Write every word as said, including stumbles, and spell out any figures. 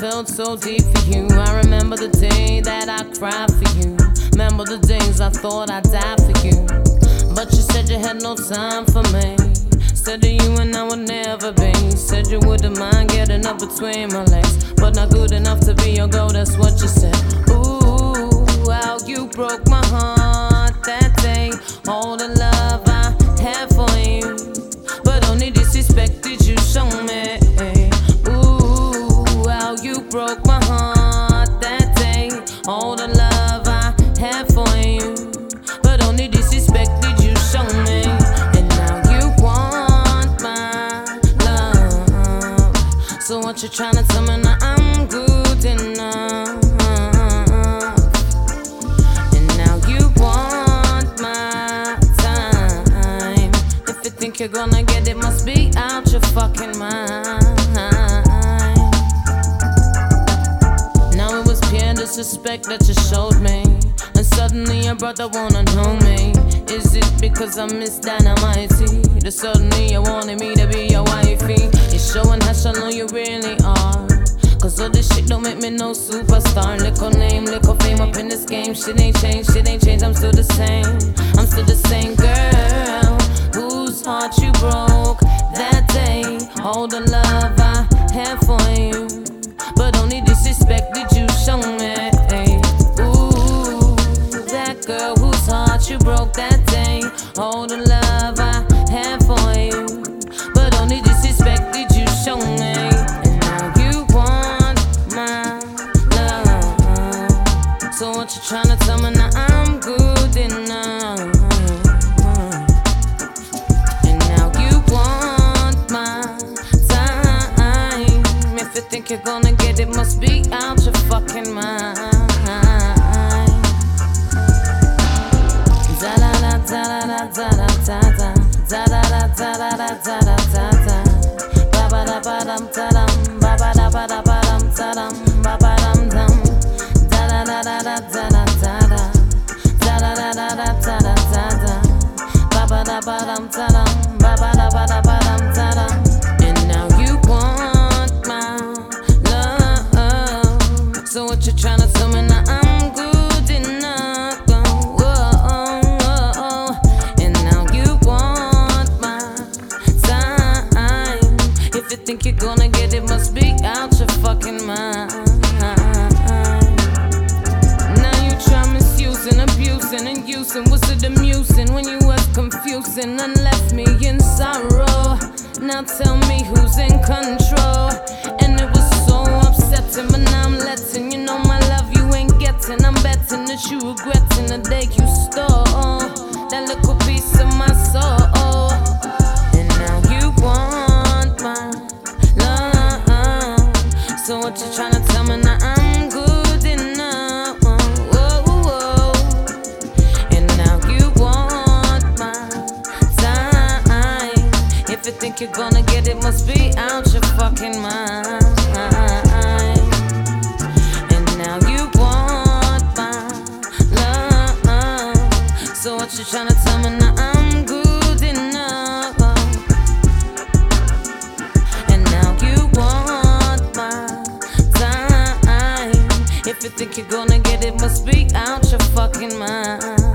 felt so deep for you. I remember the day that I cried for you. Remember the days I thought I'd die for you. But you said you had no time for me. Said that you and I would never be. Said you wouldn't mind getting up between my legs, but not good enough to be your girl, that's what you said. Ooh, how you broke my heart that day. All the love I had for you, but only disrespect did you show me. Ooh, how you broke my heart that day. All the love I had for you, but only disrespect did you show me. And now you want my love. So what you tryna tell me now? I'm good enough. And now you want my time. If you think you're gonna get it, must be out your fucking mind. Now it was pure disrespect that you showed me, and suddenly your brother wanna know me. Is it because I miss Dynamite? That suddenly you wanted me to be your wifey? It's showing how shallow you really are, cause all this shit don't make me no superstar. Little name, little fame up in this game. Shit ain't changed, shit ain't changed, I'm still the same. I'm still the same girl whose heart you broke that day. All the love I had for you, but only disrespect did you show me. Ooh, that girl whose heart you broke that day. All the love I had for you, but only disrespect did you show me. And now you want my love. So what you tryna tell me now? I'm good enough. And now you want my time. If you think you're gonna get it, must be out your fucking mind. Da da da da da da da da da da da da da da da da. Ba ba da ba dum da dum, ba ba da ba da ba dum da dum, ba ba dum dum. Da da da da da da da da da da da da da da da da da. Ba ba da ba dum da dum, ba ba da ba da ba dum da dum. And now you want my love. So what you tryna tell me now? I'm good enough. If you think you're gonna get it, must be out your fucking mind. Now you try misusing, abusing, and using. Was it amusing when you was confusing and left me in sorrow? Now tell me who's in control. And it was so upsetting, but now I'm letting you know my love you ain't getting. I'm betting that you regretting the day you stole that little piece of my soul. And now you want my love. So what you tryna tell me now? I'm good enough. Whoa, whoa. And now you want my time. If you think you're gonna get it, must be out your fucking mind. And now you want my love. So what you tryna tell me now? I'm good enough. And now you want my time. If you think you're gonna get it, must be out your fucking mind.